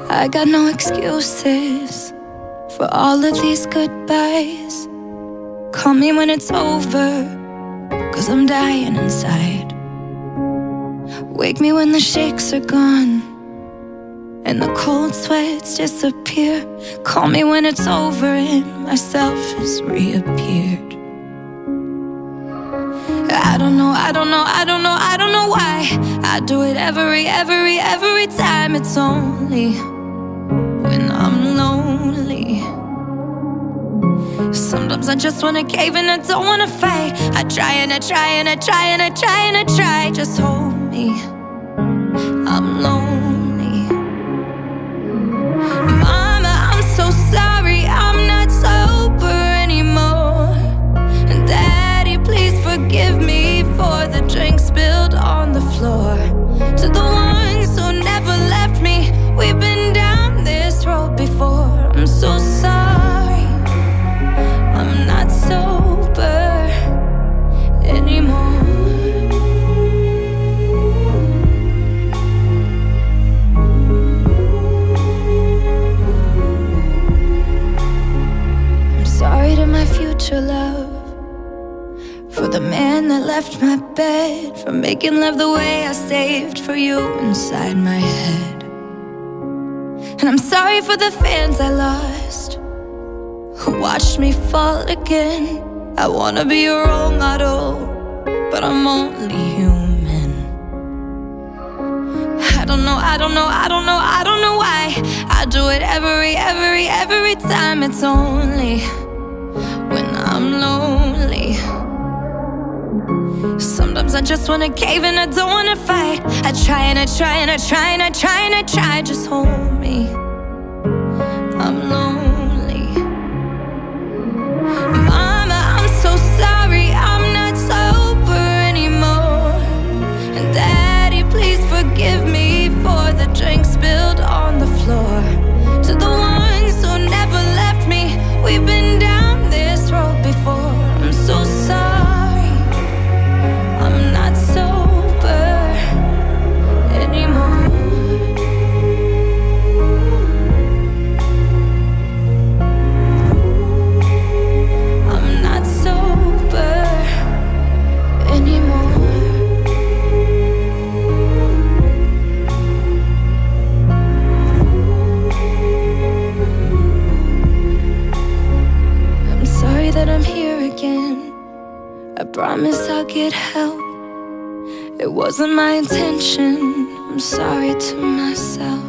I got no excuses for all of these goodbyes. Call me when it's over, 'cause I'm dying inside. Wake me when the shakes are gone and the cold sweats disappear. Call me when it's over and myself has reappeared. I don't know why I do it every time. It's only when I'm lonely. Sometimes I just wanna cave and I don't wanna fight. I try and I try and I try and I try and I try. Just hold me, I'm lonely. Mama, I'm so sorry, I'm not sober anymore. And Daddy, please forgive me for the drink spilled on the floor. To the ones who never left me, we've been down this road before. I'm so sorry, I'm not sober anymore. I'm sorry to my future love, for the man that left my bed, for making love the way I saved for you inside my head. And I'm sorry for the fans I lost, who watched me fall again. I wanna be your role model, but I'm only human. I don't know why I do it every time. It's only when I'm lonely. Sometimes I just wanna cave and I don't wanna fight. I try and I try and I try and I try and I try. Just hold me, I'm lonely. Mama, I'm so sorry, I'm not sober anymore. And Daddy, please forgive me for the drink spilled on the floor. To the ones who never left me, we've been down this road before. I'm so sorry, I'm not sober anymore. I'm not sober anymore. I'm sorry that I'm here again. I promise I'll get help. It wasn't my intention. I'm sorry to myself.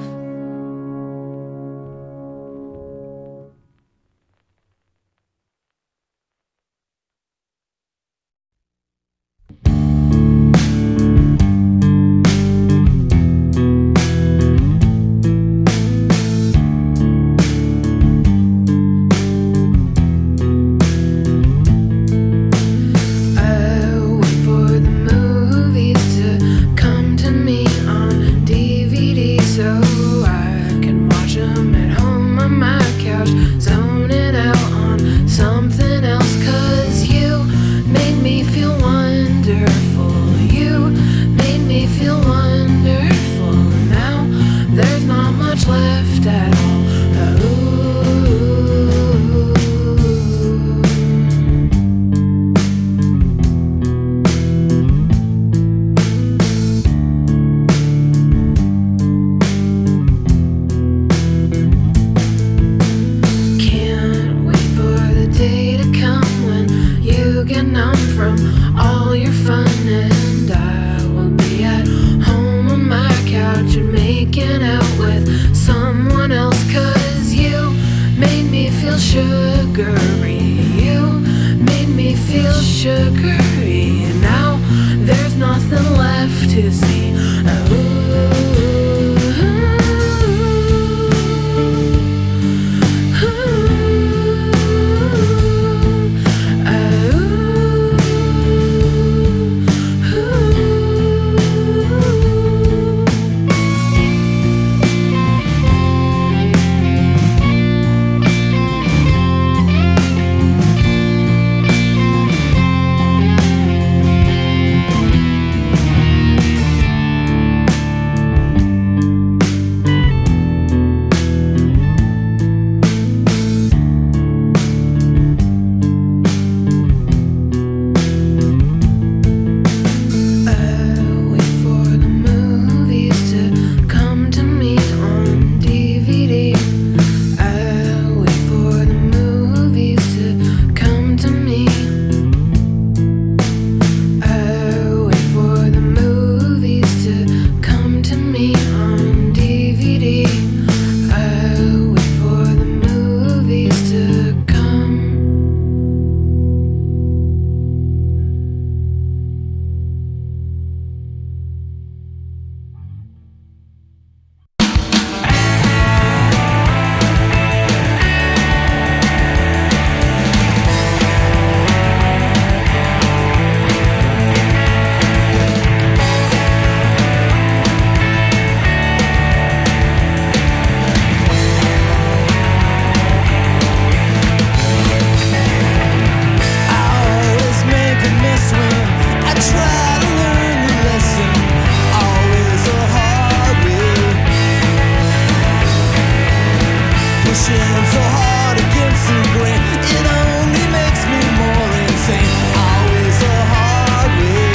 pushing so hard against the grain. It only makes me more insane. Always a hard way.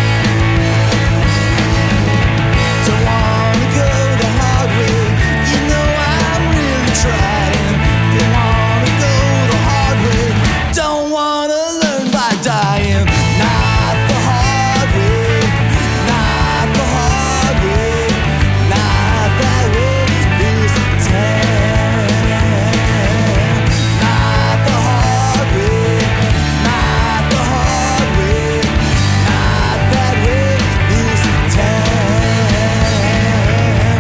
Don't wanna go the hard way. You know I'm really trying. Don't wanna go the hard way. Don't wanna learn by dying. Not the hard way. Not the hard way. Not that way this time. Not the hard way. Not the hard way. Not that way this time.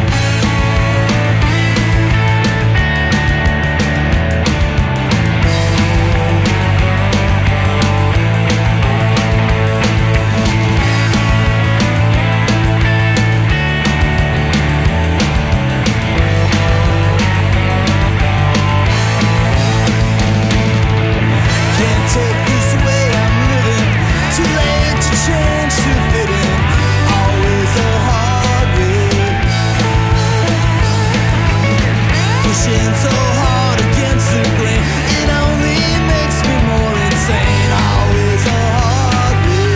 Can't take this way I'm living. Too late to change to fit in. Always a hard way. Pushing so hard against the grain. It only makes me more insane. Always a hard way.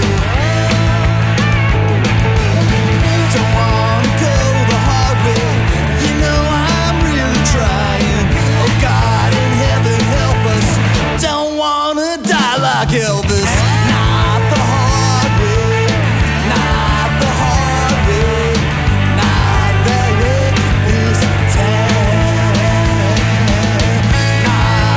Don't wanna go the hard way. You know I'm really trying. Oh God in heaven help us. Don't wanna die like Elvis. Not the hard way. Not the hard way. Not that way this time. Not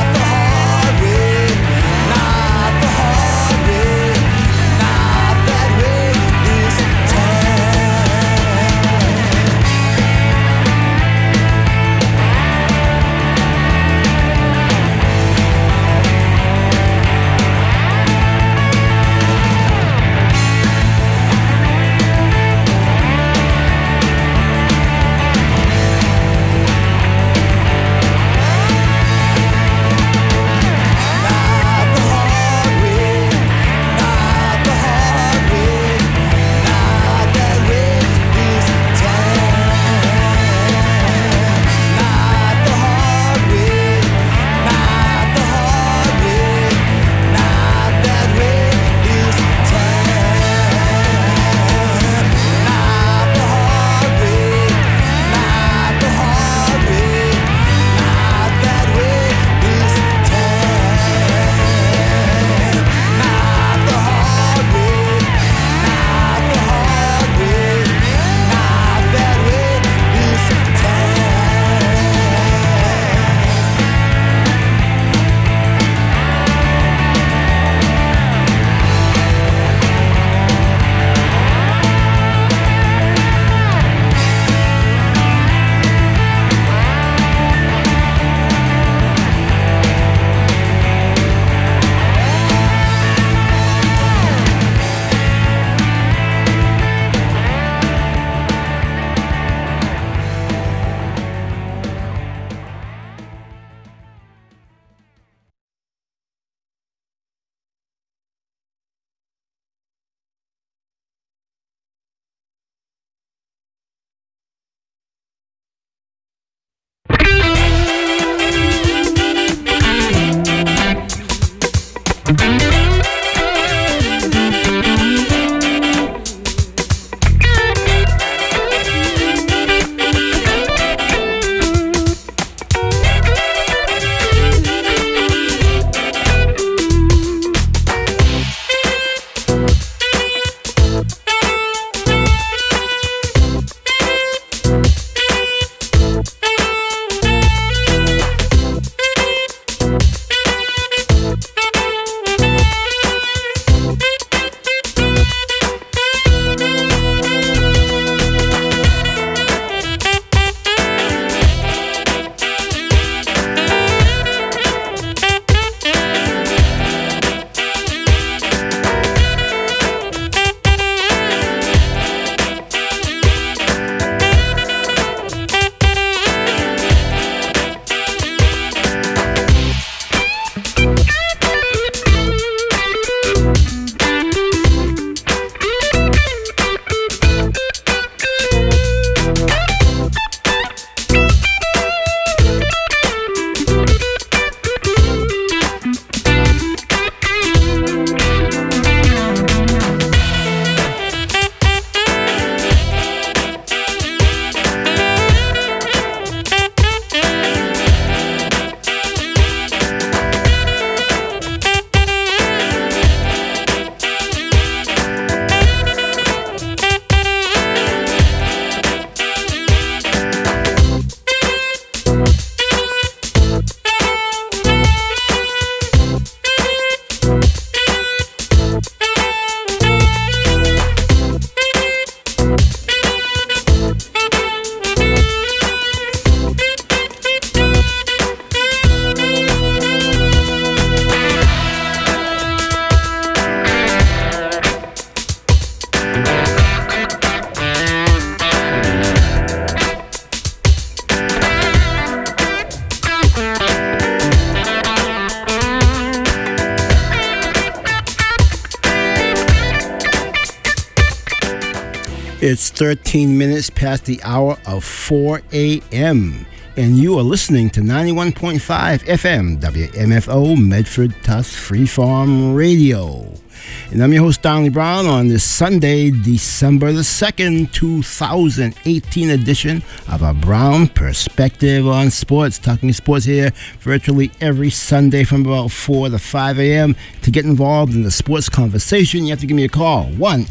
It's 13 minutes past the hour of 4 a.m. and you are listening to 91.5 FM WMFO Medford Tuss Freeform Radio. And I'm your host, Donley Brown, on this Sunday, December the 2nd, 2018 edition of A Brown Perspective on Sports. Talking sports here virtually every Sunday from about 4 to 5 a.m. To get involved in the sports conversation, you have to give me a call,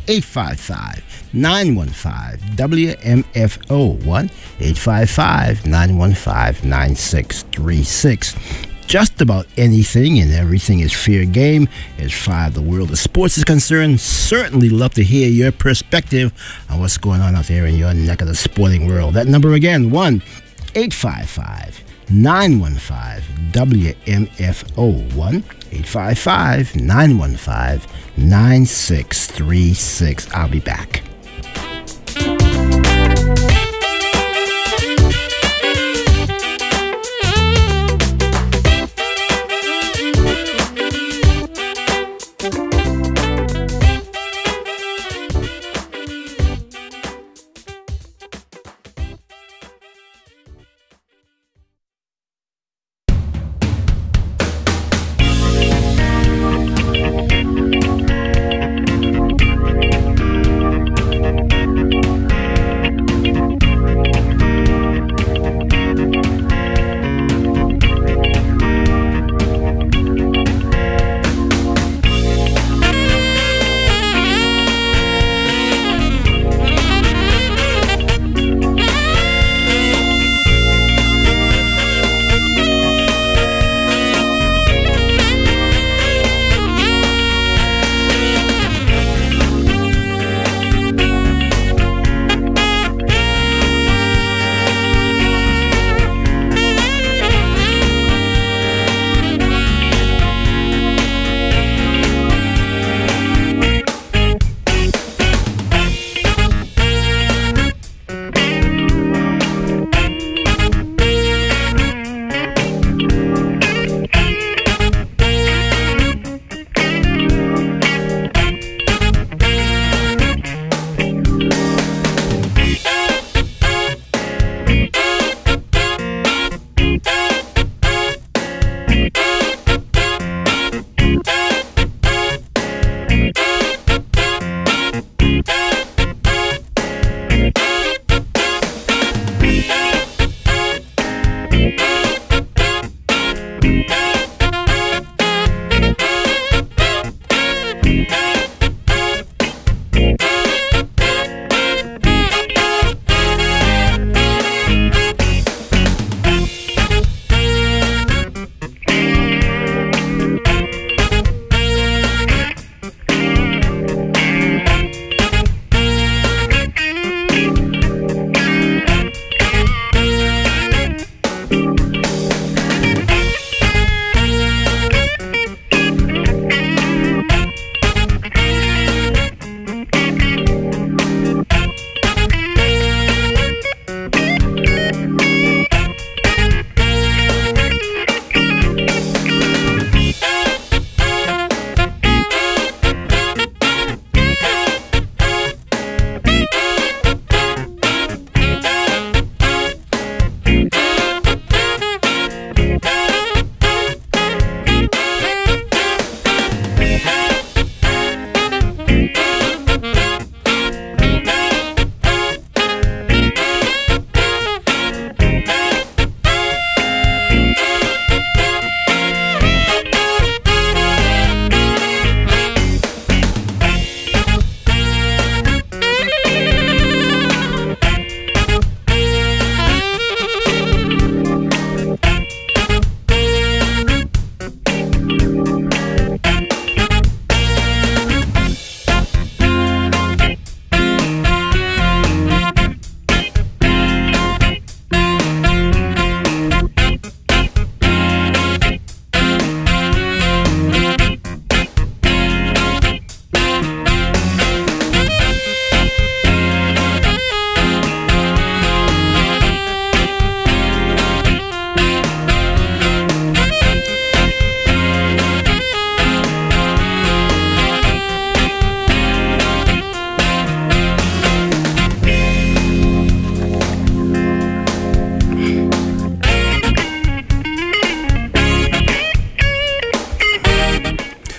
1-855-915-WMFO, 1-855-915-9636. Just about anything and everything is fair game as far as the world of sports is concerned. Certainly love to hear your perspective on what's going on out there in your neck of the sporting world. That number again, 1-855-915-WMFO, 1-855-915-9636. I'll be back.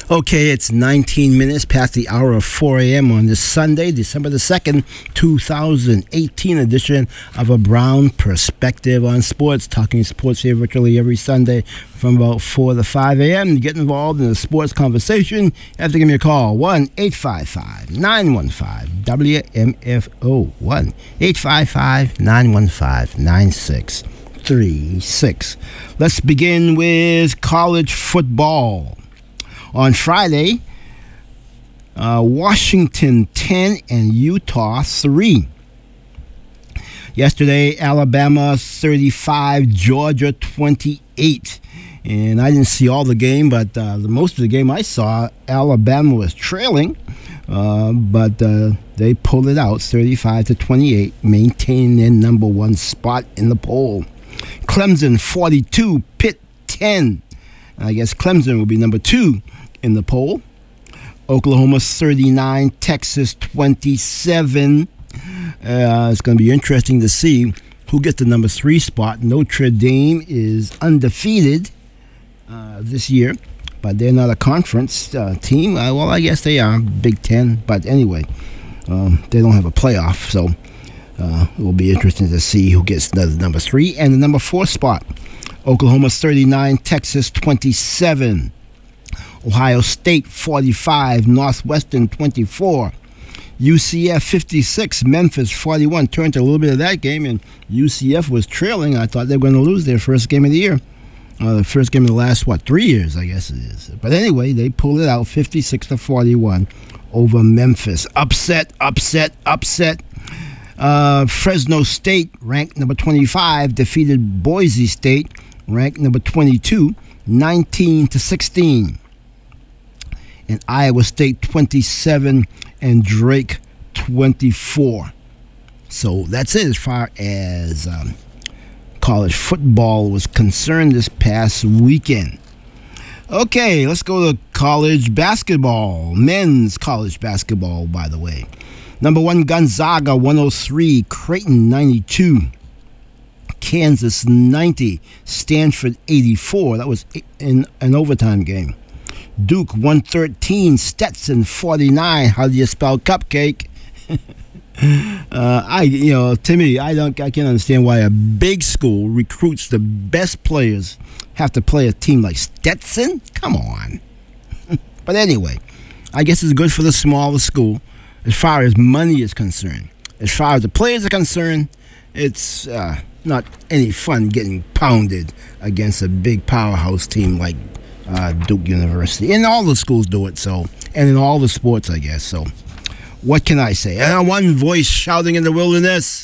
Okay, it's 19 minutes past the hour of 4 a.m. on this Sunday, December the 2nd, 2018 edition of A Brown Perspective on Sports. Talking sports here virtually every Sunday from about 4 to 5 a.m. To get involved in the sports conversation, you have to give me a call, 1-855-915-WMFO, 1-855-915-9636. Let's begin with college football. On Friday, Washington 10 and Utah 3. Yesterday, Alabama 35, Georgia 28. And I didn't see all the game, but most of the game I saw, Alabama was trailing, but they pulled it out 35-28, maintaining their number one spot in the poll. Clemson 42, Pitt 10. I guess Clemson will be number 2 in the poll. Oklahoma 39, Texas 27. It's going to be interesting to see who gets the number 3 spot. Notre Dame is undefeated this year, but they're not a conference team. Well, I guess they are, Big Ten. But anyway, they don't have a playoff, so it will be interesting to see who gets the number 3 and the number 4 spot. Oklahoma 39, Texas 27. Ohio State 45, Northwestern 24. UCF 56, Memphis 41. Turned to a little bit of that game, and UCF was trailing. I thought they were going to lose their first game of the year. The first game of the last, 3 years, I guess it is. But anyway, they pulled it out 56-41 over Memphis. Upset. Fresno State, ranked number 25, defeated Boise State, ranked number 22, 19-16. And Iowa State 27 and Drake 24. So that's it as far as college football was concerned this past weekend. Okay, let's go to college basketball. Men's college basketball, by the way. Number 1, Gonzaga 103, Creighton 92. Kansas 90, Stanford 84. That was in an overtime game. Duke 113, Stetson 49. How do you spell cupcake? To me, I can't understand why a big school recruits the best players have to play a team like Stetson. Come on. But anyway, I guess it's good for the smaller school as far as money is concerned. As far as the players are concerned, it's not any fun getting pounded against a big powerhouse team like Duke University. And all the schools do it, so, and in all the sports, I guess. So, what can I say? One voice shouting in the wilderness.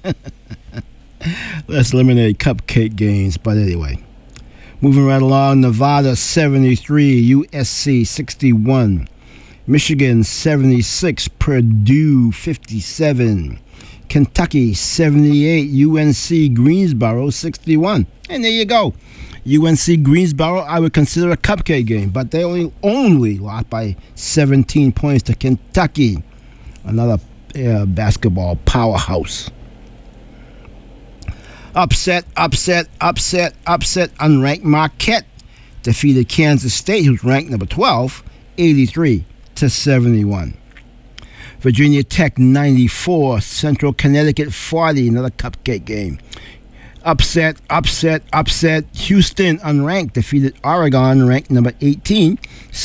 Let's eliminate cupcake games. But anyway, moving right along, Nevada 73, USC 61, Michigan 76, Purdue 57, Kentucky 78, UNC Greensboro 61. And there you go. UNC Greensboro, I would consider a cupcake game, but they only lost by 17 points to Kentucky, another basketball powerhouse. Upset. Unranked Marquette defeated Kansas State, who's ranked number 12, 83-71. Virginia Tech 94, Central Connecticut 40, another cupcake game. Upset. Houston, unranked, defeated Oregon, ranked number 18,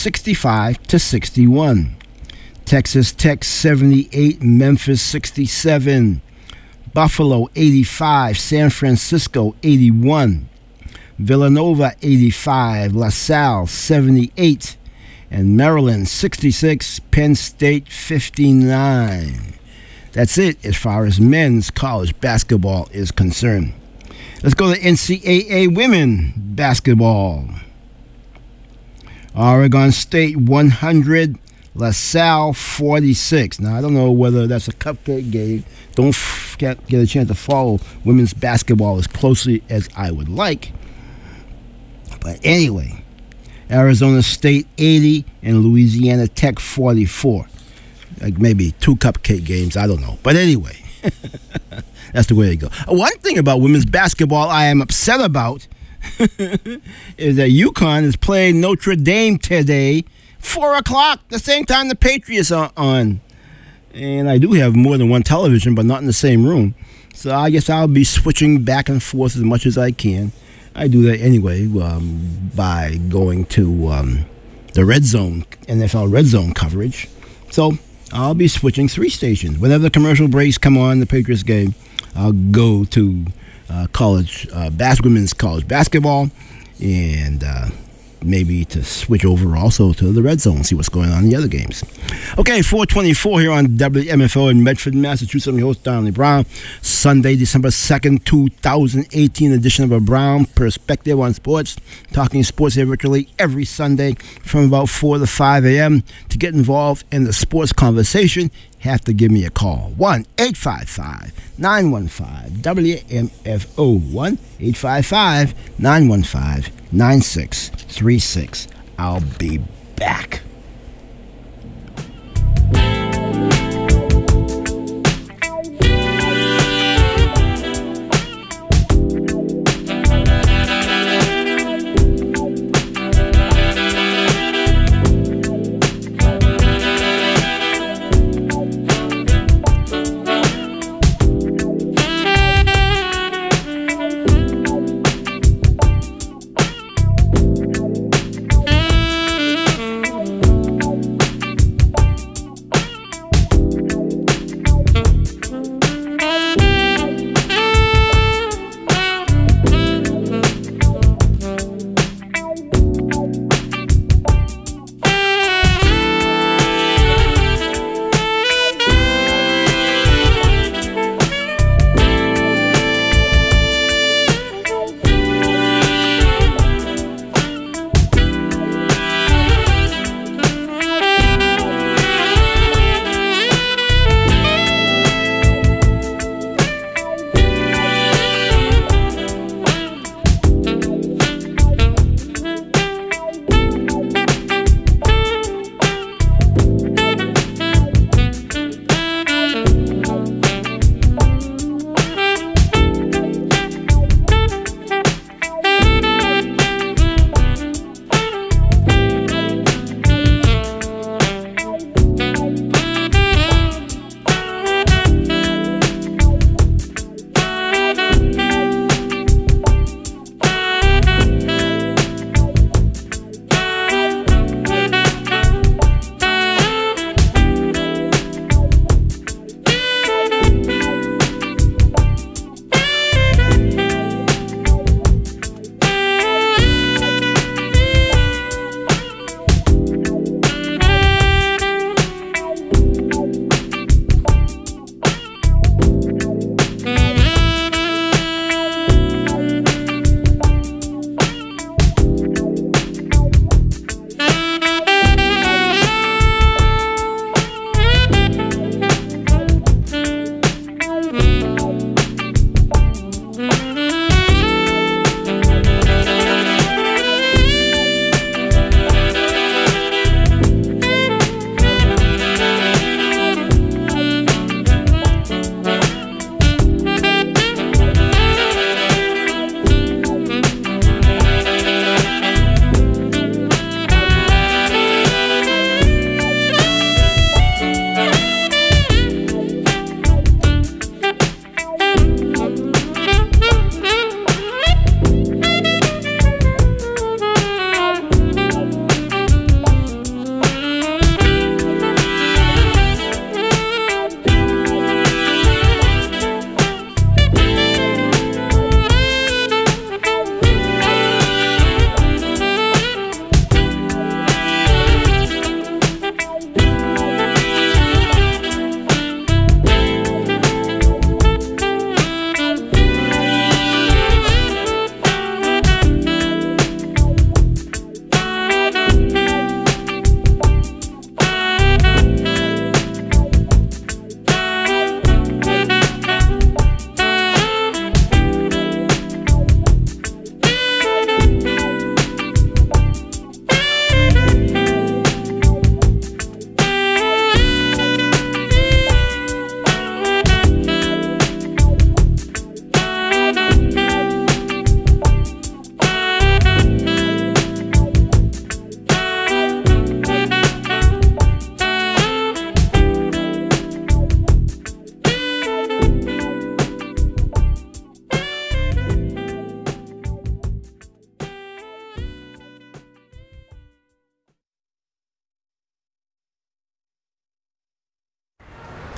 65-61. Texas Tech 78, Memphis 67. Buffalo 85, San Francisco 81. Villanova 85, LaSalle 78. And Maryland 66, Penn State 59. That's it as far as men's college basketball is concerned. Let's go to NCAA women basketball. Oregon State 100, LaSalle 46. Now, I don't know whether that's a cupcake game. Don't get a chance to follow women's basketball as closely as I would like. But anyway, Arizona State 80 and Louisiana Tech 44. Like maybe 2 cupcake games, I don't know. But anyway, that's the way to go. One thing about women's basketball I am upset about is that UConn is playing Notre Dame today 4 o'clock, the same time the Patriots are on. And I do have more than one television, but not in the same room. So I guess I'll be switching back and forth as much as I can. I do that anyway by going to the Red Zone, NFL Red Zone coverage. So I'll be switching 3 stations. Whenever the commercial breaks come on the Patriots game, I'll go to women's college basketball, and maybe to switch over also to the Red Zone, see what's going on in the other games. Okay, 424 here on WMFO in Medford, Massachusetts. I'm your host, Donnie Brown. Sunday, December 2nd, 2018 edition of A Brown Perspective on Sports. Talking sports here virtually every Sunday from about 4 to 5 a.m. To get involved in the sports conversation, have to give me a call. 1-855-915-WMFO. 1-855-915-9636. I'll be back.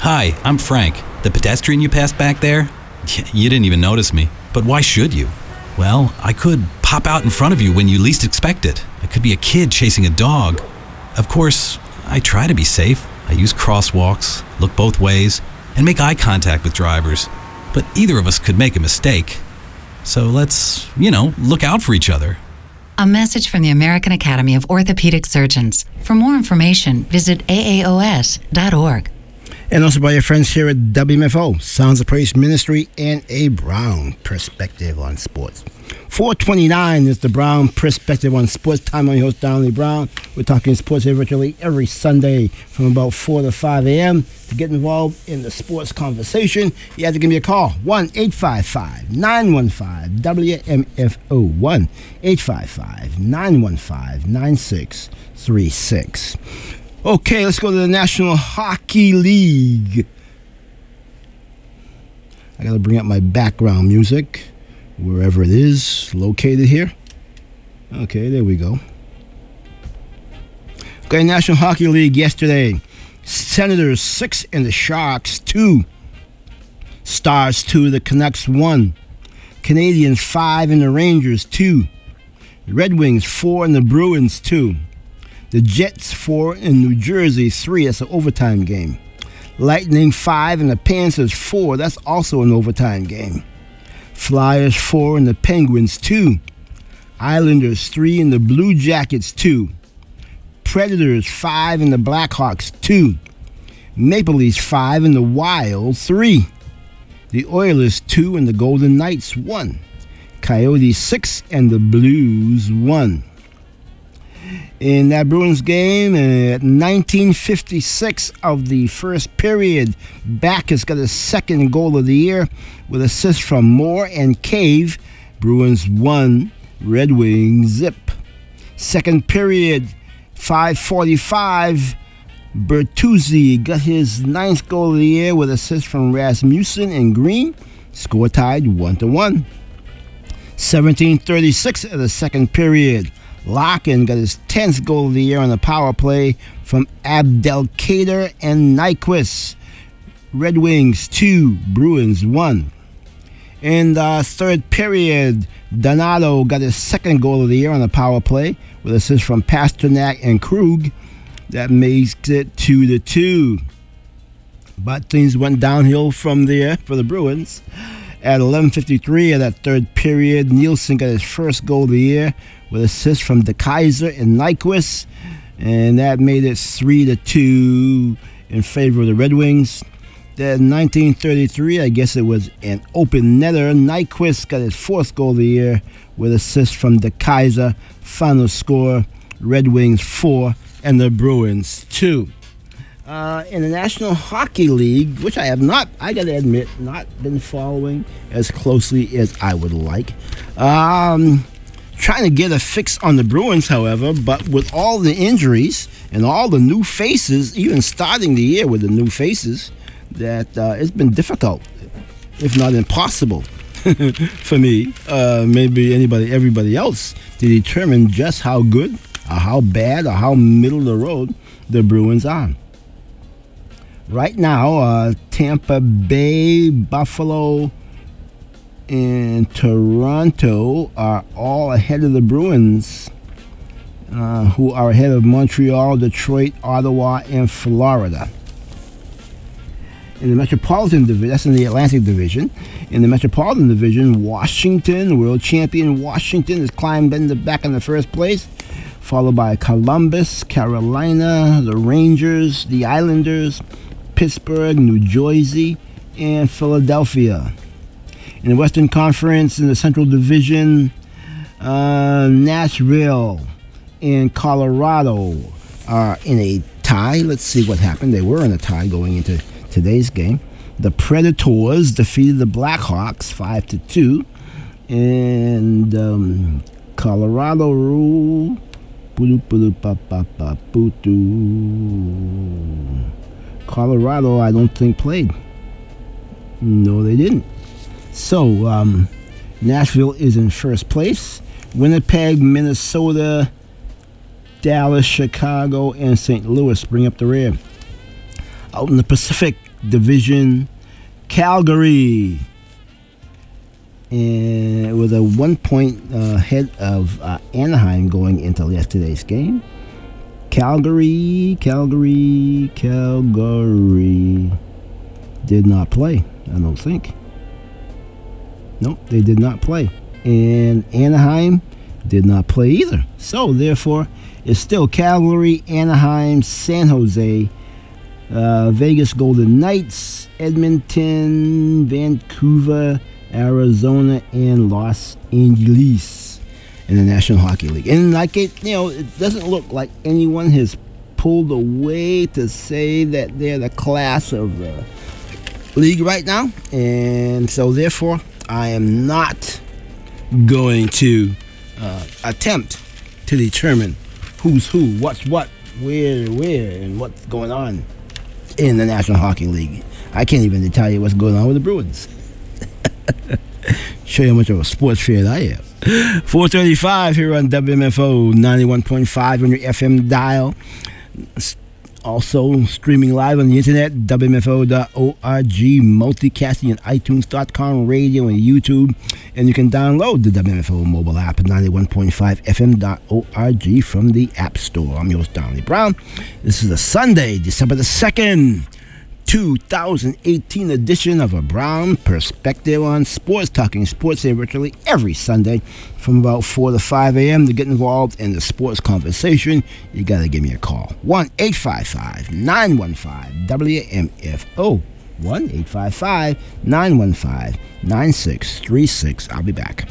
Hi, I'm Frank. The pedestrian you passed back there? You didn't even notice me. But why should you? Well, I could pop out in front of you when you least expect it. I could be a kid chasing a dog. Of course, I try to be safe. I use crosswalks, look both ways, and make eye contact with drivers. But either of us could make a mistake. So let's, look out for each other. A message from the American Academy of Orthopedic Surgeons. For more information, visit aaos.org. And also by your friends here at WMFO, Sounds of Praise Ministry, and a Brown Perspective on Sports. 4:29 is the Brown Perspective on Sports. Time on your host, Donnie Brown. We're talking sports here virtually every Sunday from about 4 to 5 a.m. To get involved in the sports conversation, you have to give me a call. 1-855-915-WMFO. 1-855-915-9636. Okay, let's go to the National Hockey League. I got to bring up my background music, wherever it is located here. Okay, there we go. Okay, National Hockey League yesterday. Senators 6 and the Sharks 2. Stars 2, the Canucks 1. Canadiens 5 and the Rangers 2. Red Wings 4 and the Bruins 2. The Jets 4 and New Jersey 3. That's an overtime game. Lightning 5 and the Panthers 4. That's also an overtime game. Flyers 4 and the Penguins 2. Islanders 3 and the Blue Jackets 2. Predators 5 and the Blackhawks 2. Maple Leafs 5 and the Wild 3. The Oilers 2 and the Golden Knights 1. Coyotes 6 and the Blues 1. In that Bruins game, at 1956 of the first period, Backus got his second goal of the year with assists from Moore and Cave. Bruins 1, Red Wings 0. Second period, 5:45, Bertuzzi got his ninth goal of the year with assists from Rasmussen and Green. Score tied 1-1. 17:36 of the second period. Larkin got his 10th goal of the year on the power play from Abdelkader and Nyquist. Red Wings 2, Bruins 1. In the third period, Donato got his second goal of the year on the power play with assists from Pasternak and Krug. That makes it 2-2. But things went downhill from there for the Bruins. At 11:53 of that third period, Nielsen got his first goal of the year with assists from De Kaiser and Nyquist, and that made it 3-2 in favor of the Red Wings. Then 1933, I guess it was an open netter. Nyquist got his fourth goal of the year with assists from De Kaiser. Final score, Red Wings 4 and the Bruins 2. In the National Hockey League, which I got to admit, not been following as closely as I would like. Trying to get a fix on the Bruins, however, but with all the injuries and all the new faces, even starting the year with the new faces, that it's been difficult, if not impossible, for me, maybe everybody else, to determine just how good, or how bad, or how middle of the road the Bruins are. Right now, Tampa Bay, Buffalo, and Toronto are all ahead of the Bruins, who are ahead of Montreal, Detroit, Ottawa, and Florida. In the Metropolitan Division, that's in the Atlantic Division. In the Metropolitan Division, Washington, world champion Washington, is climbing back in the first place, followed by Columbus, Carolina, the Rangers, the Islanders, Pittsburgh, New Jersey, and Philadelphia. In the Western Conference, in the Central Division, Nashville and Colorado are in a tie. Let's see what happened. They were in a tie going into today's game. The Predators defeated the Blackhawks 5-2. And Colorado rule. Colorado, I don't think, played. No, they didn't. So, Nashville is in first place. Winnipeg, Minnesota, Dallas, Chicago, and St. Louis bring up the rear. Out in the Pacific Division, Calgary. And with a 1 point ahead of Anaheim going into yesterday's game. Calgary did not play, I don't think. Nope, they did not play. And Anaheim did not play either. So, therefore, it's still Calgary, Anaheim, San Jose, Vegas Golden Knights, Edmonton, Vancouver, Arizona, and Los Angeles in the National Hockey League. And like it doesn't look like anyone has pulled away to say that they're the class of the league right now. And so therefore, I am not going to attempt to determine who's who, what's what, where, and what's going on in the National Hockey League. I can't even tell you what's going on with the Bruins. Show you how much of a sports fan I am. 4:35 here on WMFO 91.5 on your FM dial. Also streaming live on the internet, WMFO.org, multicasting at iTunes.com, radio, and YouTube. And you can download the WMFO mobile app at 91.5 FM.org from the App Store. I'm your host, Donnie Brown. This is a Sunday, December the 2nd. 2018 edition of A Brown Perspective on Sports, talking sports here virtually every Sunday from about 4 to 5 a.m. To get involved in the sports conversation, you got to give me a call. 1-855-915-WMFO. 1-855-915-9636. I'll be back.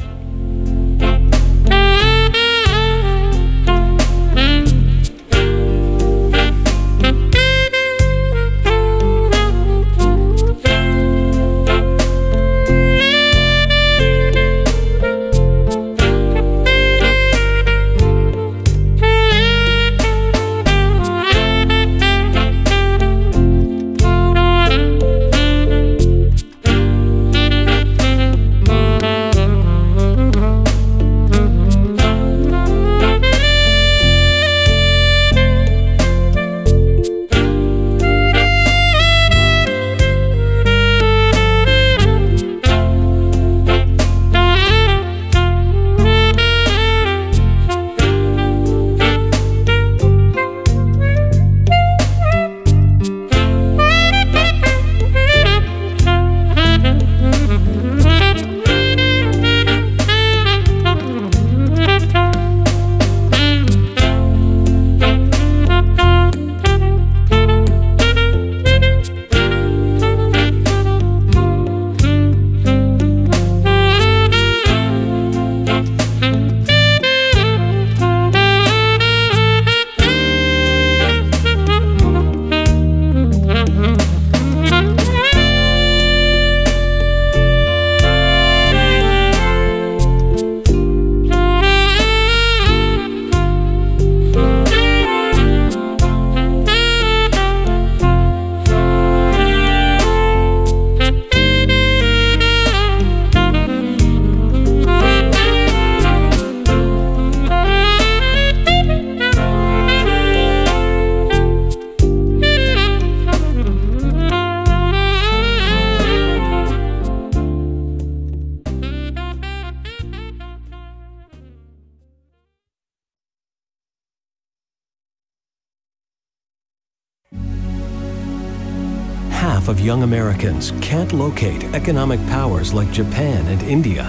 Half of young Americans can't locate economic powers like Japan and India.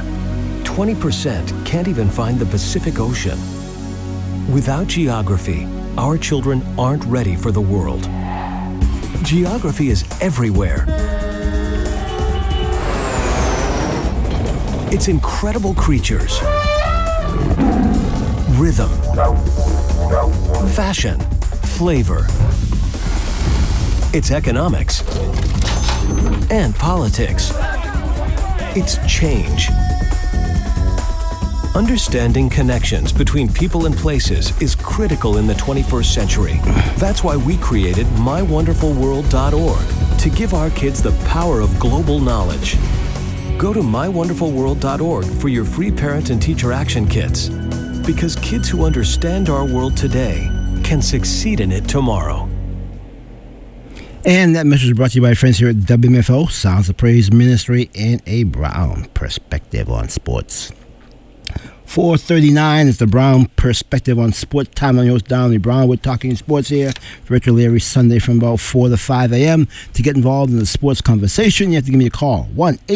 20% can't even find the Pacific Ocean. Without geography, our children aren't ready for the world. Geography is everywhere. It's incredible creatures, rhythm, fashion, flavor. It's economics and politics. It's change. Understanding connections between people and places is critical in the 21st century. That's why we created MyWonderfulWorld.org to give our kids the power of global knowledge. Go to MyWonderfulWorld.org for your free parent and teacher action kits. Because kids who understand our world today can succeed in it tomorrow. And that message is brought to you by friends here at WMFO, Sounds of Praise Ministry, and a Brown Perspective on Sports. 4:39 is the Brown Perspective on Sports. Time on your host, Donnie Brown. We're talking sports here virtually every Sunday from about 4 to 5 a.m. To get involved in the sports conversation, you have to give me a call.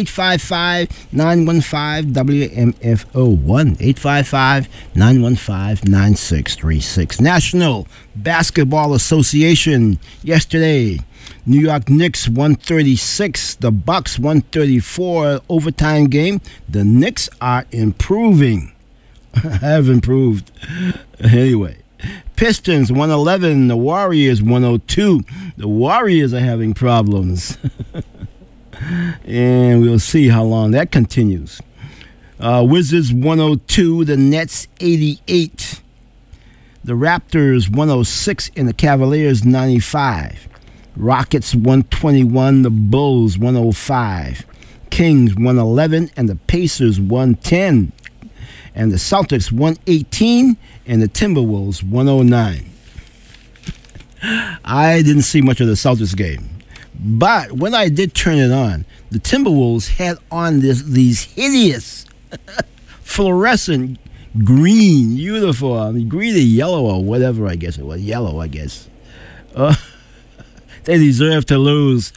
1-855-915-WMFO. 1-855-915-9636. National Basketball Association yesterday. New York Knicks 136, the Bucks 134 overtime game. The Knicks are improving. Have improved. Anyway, Pistons 111, the Warriors 102. The Warriors are having problems. And we'll see how long that continues. Wizards 102, the Nets 88. The Raptors 106 and the Cavaliers 95. Rockets 121, the Bulls 105. Kings 111 and the Pacers 110. And the Celtics 118 and the Timberwolves 109. I didn't see much of the Celtics game. But when I did turn it on, the Timberwolves had on these hideous fluorescent green uniform, green or yellow or whatever, I guess it was. Yellow, I guess. They deserve to lose.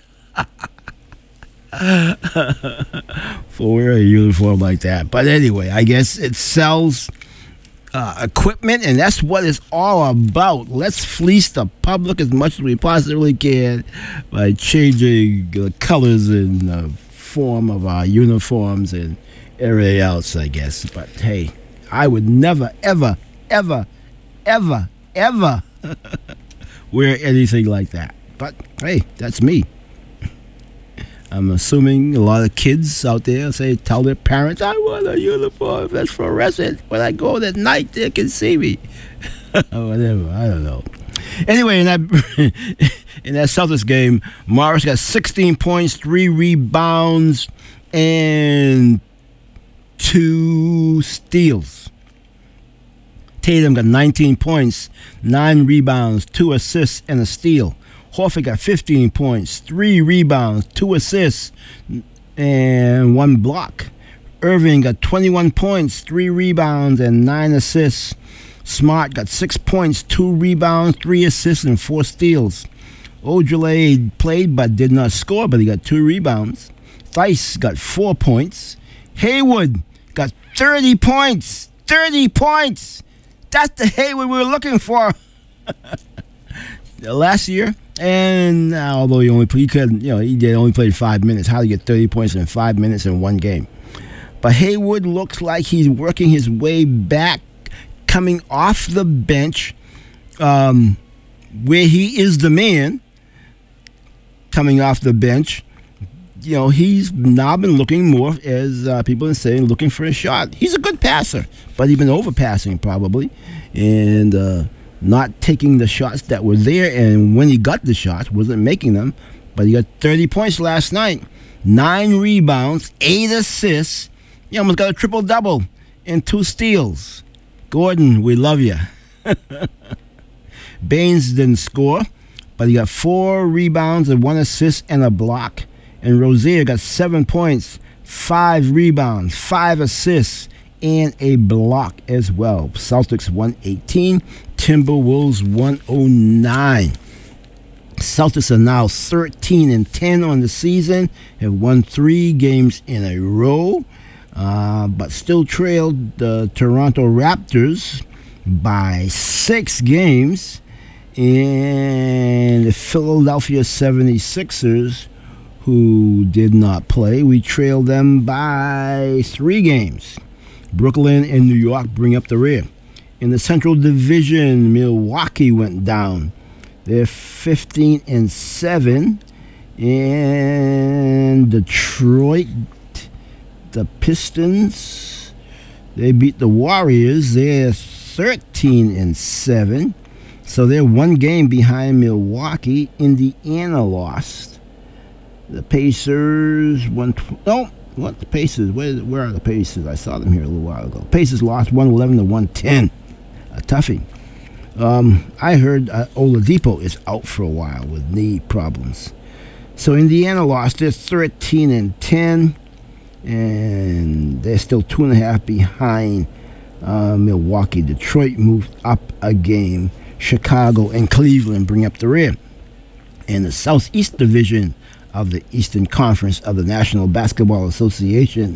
For wearing a uniform like that. But anyway, I guess it sells equipment, and that's what it's all about. Let's fleece the public as much as we possibly can by changing the colors and the form of our uniforms and everything else, I guess. But hey, I would never, ever, ever, ever, ever wear anything like that. But hey, that's me. I'm assuming a lot of kids out there tell their parents, I want a uniform that's fluorescent. When I go at night, they can see me. Whatever, I don't know. Anyway, in that Celtics game, Morris got 16 points, 3 rebounds, and 2 steals. Tatum got 19 points, 9 rebounds, 2 assists, and a steal. Horford got 15 points, 3 rebounds, 2 assists, and 1 block. Irving got 21 points, 3 rebounds, and 9 assists. Smart got 6 points, 2 rebounds, 3 assists, and 4 steals. Ojale played but did not score, but he got 2 rebounds. Theis got 4 points. Hayward got 30 points. 30 points! That's the Hayward we were looking for last year. And although he only played 5 minutes. How do you get 30 points in 5 minutes in one game? But Hayward looks like he's working his way back, coming off the bench, where he is the man. Coming off the bench, he's now been looking more, as people are saying, looking for a shot. He's a good passer, but he's been overpassing probably, and not taking the shots that were there, and when he got the shots, wasn't making them. But he got 30 points last night, 9 rebounds, 8 assists. He almost got a triple-double and 2 steals. Gordon, we love you. Baines didn't score, but he got 4 rebounds and 1 assist and a block. And Rozier got 7 points, 5 rebounds, 5 assists, and a block as well. Celtics 118, Timberwolves 109. Celtics are now 13-10 on the season, have won 3 games in a row, but still trailed the Toronto Raptors by 6 games. And the Philadelphia 76ers, who did not play, we trailed them by 3 games. Brooklyn and New York bring up the rear. In the Central Division, Milwaukee went down. They're 15-7. And Detroit, the Pistons, they beat the Warriors. They're 13-7. So they're 1 game behind Milwaukee. Indiana lost. The Pacers the Pacers? Where are the Pacers? I saw them here a little while ago. Pacers lost 111 to 110. A toughie. I heard Oladipo is out for a while with knee problems. So Indiana lost. They're 13-10, and they're still 2.5 behind Milwaukee. Detroit moved up a game. Chicago and Cleveland bring up the rear. In the Southeast Division of the Eastern Conference of the National Basketball Association,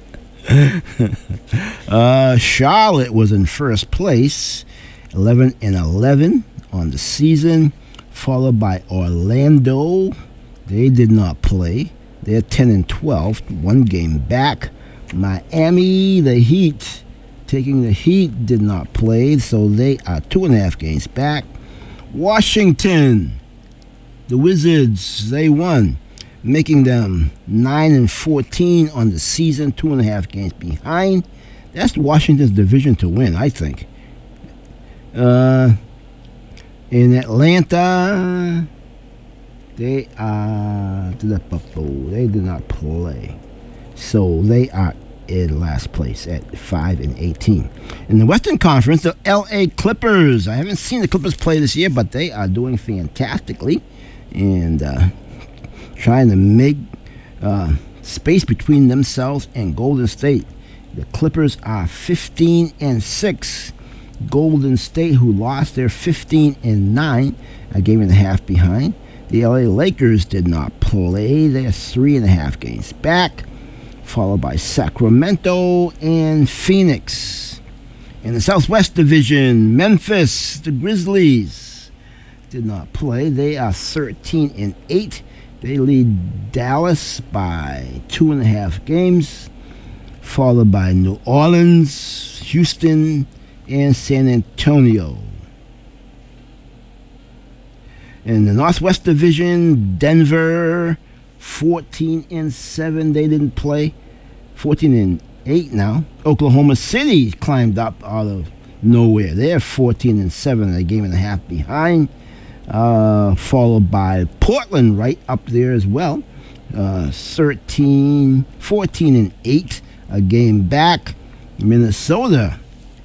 Charlotte was in first place, 11-11 on the season, followed by Orlando. They did not play. They're 10-12, one game back. Miami, the Heat, taking the Heat, did not play, so they are 2.5 games back. Washington, the Wizards, they won, making them 9-14 on the season, 2.5 games behind. That's Washington's division to win, I think. In Atlanta, they did not play, so they are in last place at 5-18. In the Western Conference, the LA Clippers. I haven't seen the Clippers play this year, but they are doing fantastically and trying to make space between themselves and Golden State. The Clippers are 15-6. Golden State, who lost, they're 15-9, a game and a half behind. The LA Lakers did not play. They're 3.5 games back, followed by Sacramento and Phoenix. In the Southwest Division, Memphis, the Grizzlies, did not play. They are 13-8. They lead Dallas by 2.5 games, followed by New Orleans, Houston, and San Antonio. In the Northwest Division, Denver, 14-7. They didn't play. 14-8 now. Oklahoma City climbed up out of nowhere. They're 14-7, a game and a half behind. Followed by Portland right up there as well. 14-8, a game back. Minnesota,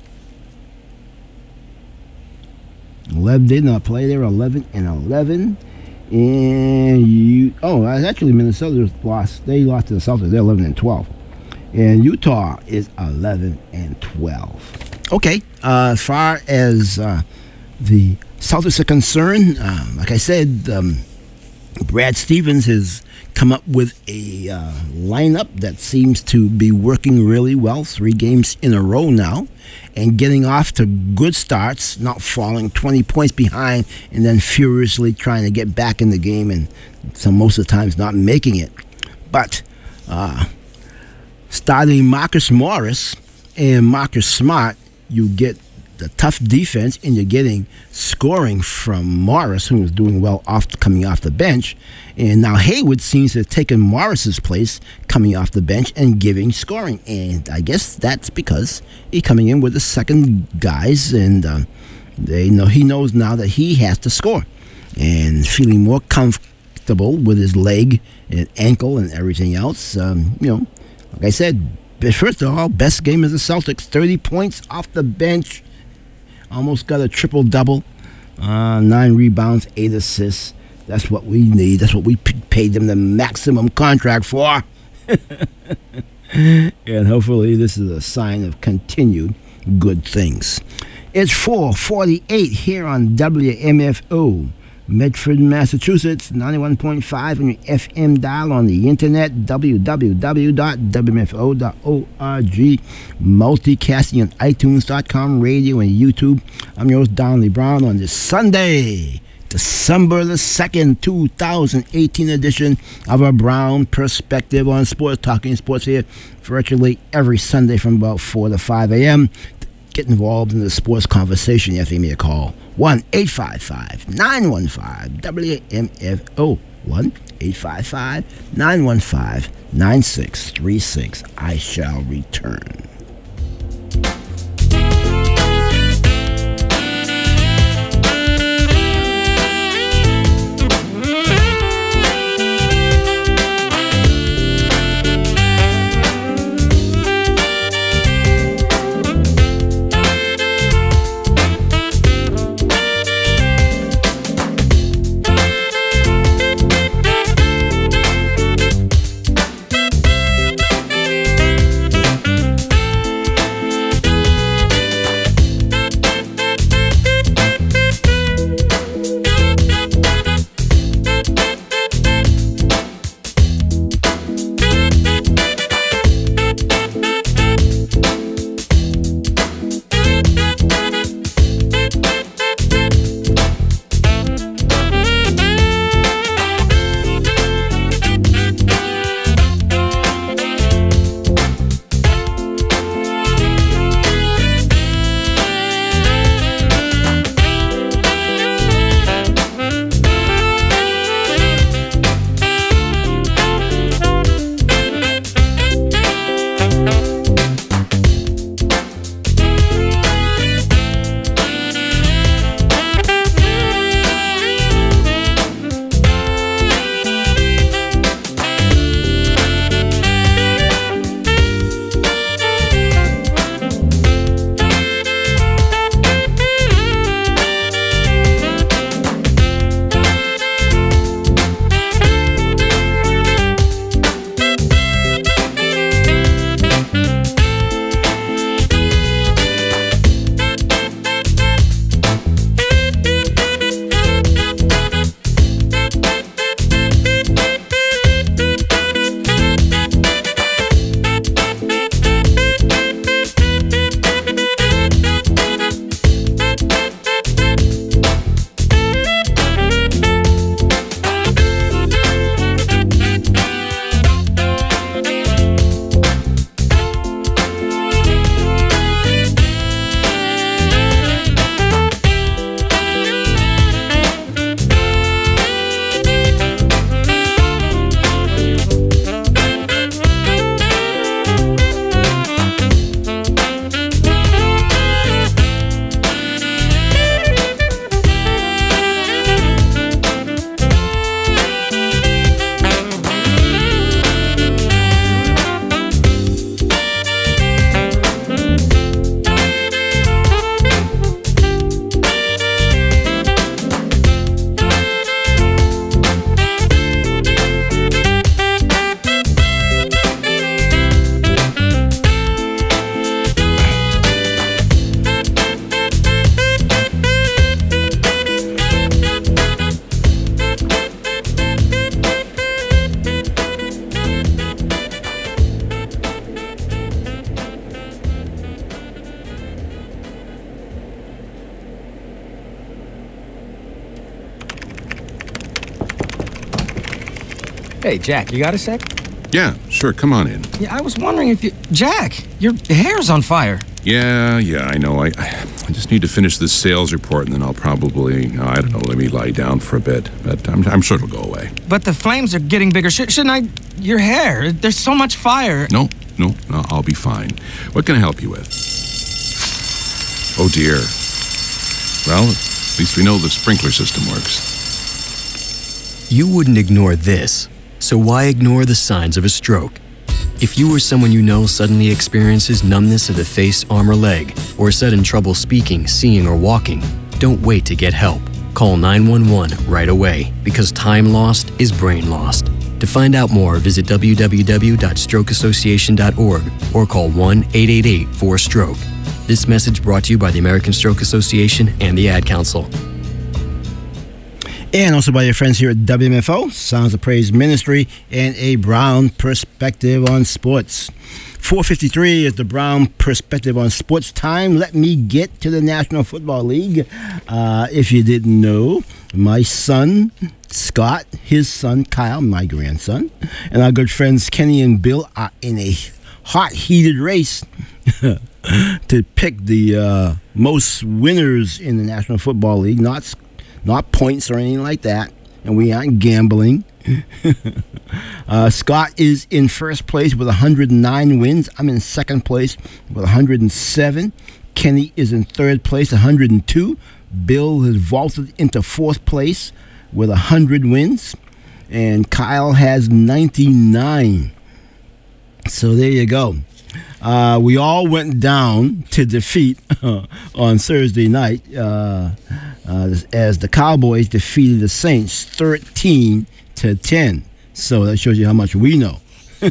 11 did not play. They were 11-11. And actually Minnesota lost. They lost to the Celtics. They're 11-12. And Utah is 11-12. Okay, as far as the Celtics are concerned, like I said, Brad Stevens has come up with a lineup that seems to be working really well, 3 games in a row now, and getting off to good starts, not falling 20 points behind and then furiously trying to get back in the game, and most of the times not making it. But starting Marcus Morris and Marcus Smart, you get the tough defense, and you're getting scoring from Morris, who was doing well coming off the bench. And now Hayward seems to have taken Morris's place coming off the bench and giving scoring. And I guess that's because he's coming in with the second guys, and he knows now that he has to score. And feeling more comfortable with his leg and ankle and everything else, like I said, first of all, best game is the Celtics, 30 points off the bench. Almost got a triple-double, 9 rebounds, 8 assists. That's what we need. That's what we paid them the maximum contract for. And hopefully this is a sign of continued good things. It's 4:48 here on WMFO, Medford, Massachusetts, 91.5 on your FM dial, on the internet, www.wmfo.org, multicasting on iTunes.com, radio, and YouTube. I'm your host, Donley Brown, on this Sunday, December the 2nd, 2018 edition of a Brown Perspective on Sports, talking sports here virtually every Sunday from about 4 to 5 a.m. Get involved in the sports conversation. You have to give me a call. 1-855-915-WMFO. 1-855-915-9636. I shall return. Hey, Jack, you got a sec? Yeah, sure, come on in. Yeah, I was wondering if you... Jack, your hair's on fire. Yeah, I know. I just need to finish this sales report, and then I'll probably, I don't know, let me lie down for a bit. But I'm sure it'll go away. But the flames are getting bigger. Shouldn't I... Your hair, there's so much fire. No, I'll be fine. What can I help you with? Oh, dear. Well, at least we know the sprinkler system works. You wouldn't ignore this, so why ignore the signs of a stroke? If you or someone you know suddenly experiences numbness of the face, arm, or leg, or sudden trouble speaking, seeing, or walking, don't wait to get help. Call 911 right away, because time lost is brain lost. To find out more, visit www.strokeassociation.org or call 1-888-4STROKE. This message brought to you by the American Stroke Association and the Ad Council. And also by your friends here at WMFO, Sounds of Praise Ministry, and a Brown Perspective on Sports. 4:53 is the Brown Perspective on Sports time. Let me get to the National Football League. If you didn't know, my son, Scott, his son, Kyle, my grandson, and our good friends Kenny and Bill are in a hot, heated race to pick the most winners in the National Football League, not points or anything like that, and we aren't gambling. Scott is in first place with 109 wins. I'm in second place with 107. Kenny is in third place, 102. Bill has vaulted into fourth place with 100 wins, and Kyle has 99. So there you go. We all went down to defeat on Thursday night as the Cowboys defeated the Saints 13-10. So that shows you how much we know.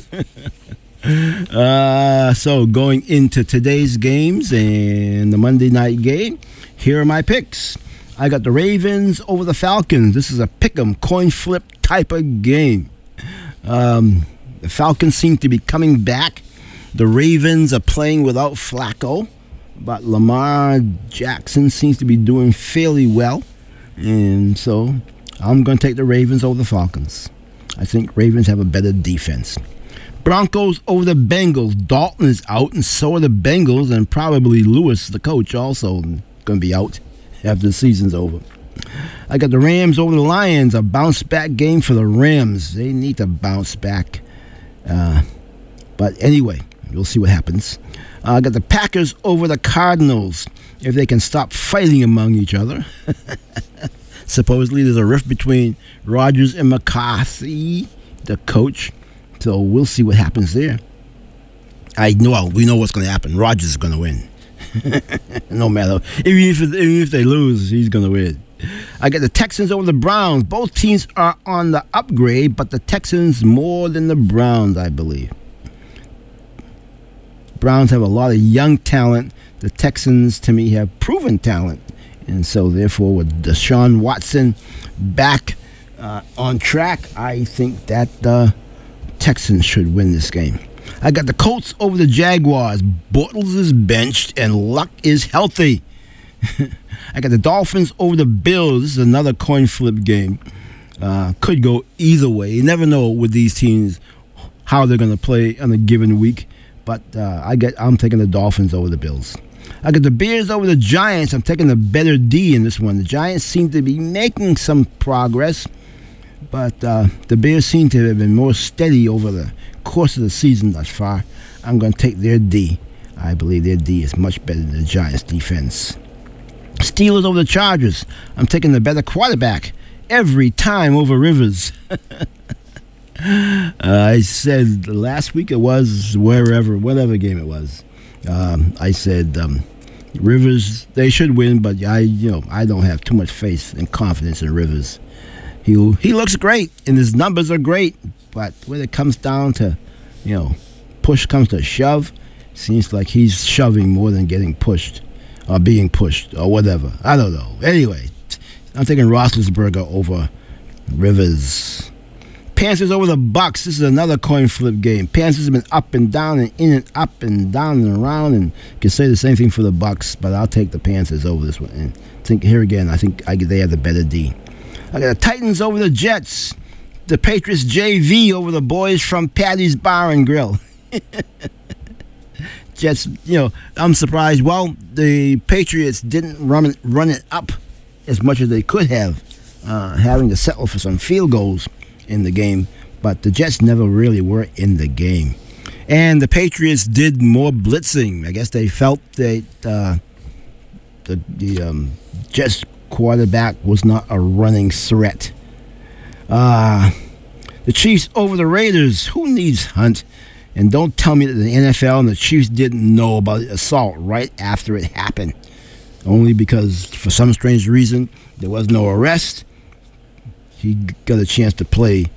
So going into today's games and the Monday night game, here are my picks. I got the Ravens over the Falcons. This is a pick 'em, coin flip type of game. The Falcons seem to be coming back. The Ravens are playing without Flacco, but Lamar Jackson seems to be doing fairly well. And so I'm going to take the Ravens over the Falcons. I think Ravens have a better defense. Broncos over the Bengals. Dalton is out, and so are the Bengals, and probably Lewis, the coach, also going to be out after the season's over. I got the Rams over the Lions, a bounce-back game for the Rams. They need to bounce back. But anyway, we'll see what happens. I got the Packers over the Cardinals, if they can stop fighting among each other. Supposedly there's a rift between Rodgers and McCarthy, the coach. So we'll see what happens there. We know what's going to happen. Rodgers is going to win. No matter. Even if they lose, he's going to win. I got the Texans over the Browns. Both teams are on the upgrade, but the Texans more than the Browns, I believe. Browns have a lot of young talent. The Texans, to me, have proven talent. And so, therefore, with Deshaun Watson back on track, I think that the Texans should win this game. I got the Colts over the Jaguars. Bortles is benched and Luck is healthy. I got the Dolphins over the Bills. This is another coin flip game. Could go either way. You never know with these teams how they're going to play on a given week. But I'm taking the Dolphins over the Bills. I got the Bears over the Giants. I'm taking the better D in this one. The Giants seem to be making some progress, but the Bears seem to have been more steady over the course of the season thus far. I'm going to take their D. I believe their D is much better than the Giants' defense. Steelers over the Chargers. I'm taking the better quarterback every time over Rivers. I said last week it was whatever game it was. I said Rivers, they should win, but I don't have too much faith and confidence in Rivers. He looks great and his numbers are great, but when it comes down to, push comes to shove, seems like he's shoving more than getting pushed or being pushed or whatever. I don't know. Anyway, I'm taking Roethlisberger over Rivers. Panthers over the Bucks. This is another coin flip game. Panthers have been up and down and in and up and down and around, and can say the same thing for the Bucks, but I'll take the Panthers over this one. And I think they have the better D. I got the Titans over the Jets. the Patriots JV over the boys from Patty's Bar and Grill. Just, I'm surprised. Well, the Patriots didn't run it up as much as they could have, having to settle for some field goals in the game. But the Jets never really were in the game. And the Patriots did more blitzing. I guess they felt that the Jets quarterback was not a running threat. The Chiefs over the Raiders. Who needs Hunt? And don't tell me that the NFL and the Chiefs didn't know about the assault right after it happened. Only because, for some strange reason, there was no arrest. He got a chance to play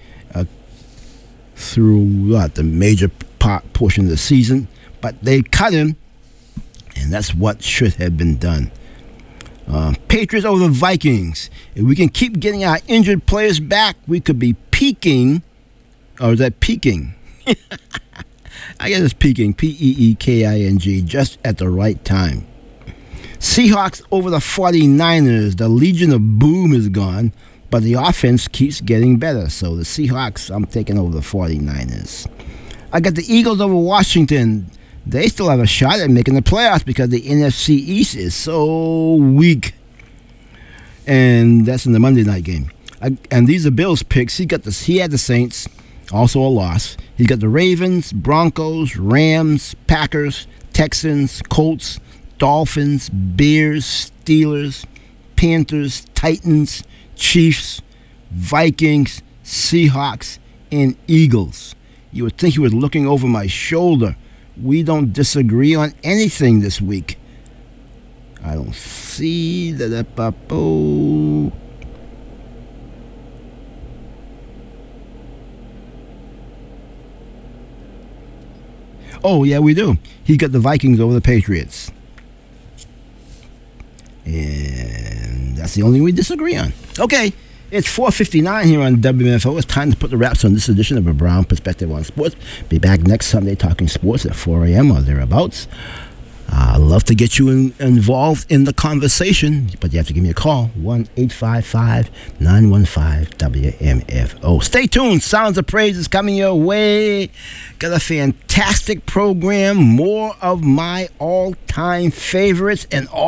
through the major portion of the season. But they cut him, and that's what should have been done. Patriots over the Vikings. If we can keep getting our injured players back, we could be peaking. Or is that peaking? I guess it's peaking, P-E-E-K-I-N-G, just at the right time. Seahawks over the 49ers. The Legion of Boom is gone, but the offense keeps getting better. So the Seahawks, I'm taking over the 49ers. I got the Eagles over Washington. They still have a shot at making the playoffs because the NFC East is so weak. And that's in the Monday night game. And these are Bill's picks. He had the Saints, also a loss. He's got the Ravens, Broncos, Rams, Packers, Texans, Colts, Dolphins, Bears, Steelers, Panthers, Titans, Chiefs, Vikings, Seahawks, and Eagles. You would think he was looking over my shoulder. We don't disagree on anything this week. I don't see that. Oh, yeah, we do. He got the Vikings over the Patriots. And that's the only thing we disagree on. Okay, it's 4:59 here on WMFO. It's time to put the wraps on this edition of A Brown Perspective on Sports. Be back next Sunday talking sports at 4 a.m. or thereabouts. I'd love to get you involved in the conversation, but you have to give me a call, 1-855-915-WMFO. Stay tuned. Sounds of Praise is coming your way. Got a fantastic program, more of my all-time favorites and all